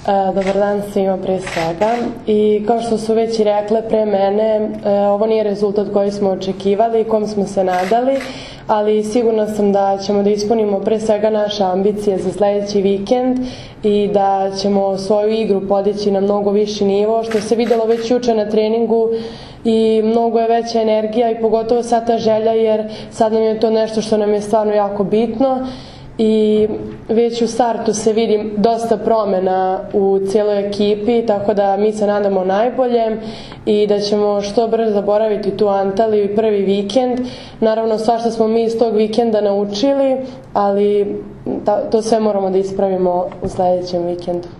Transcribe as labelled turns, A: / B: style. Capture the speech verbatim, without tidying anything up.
A: Dobar dan svima pre svega i kao što su već i rekle pre mene, ovo nije rezultat koji smo očekivali i kom smo se nadali, ali sigurna sam da ćemo da ispunimo pre svega naše ambicije za sledeći vikend i da ćemo svoju igru podići na mnogo viši nivo, što se videlo već juče na treningu i mnogo je veća energija i pogotovo sad ta želja, jer sad nam je to nešto što nam je stvarno jako bitno. I već u startu se vidi dosta promena u cijeloj ekipi, tako da mi se nadamo najboljem i da ćemo što brže zaboraviti tu Antaliju i prvi vikend. Naravno, svašta smo mi iz tog vikenda naučili, ali to sve moramo da ispravimo u sledećem vikendu.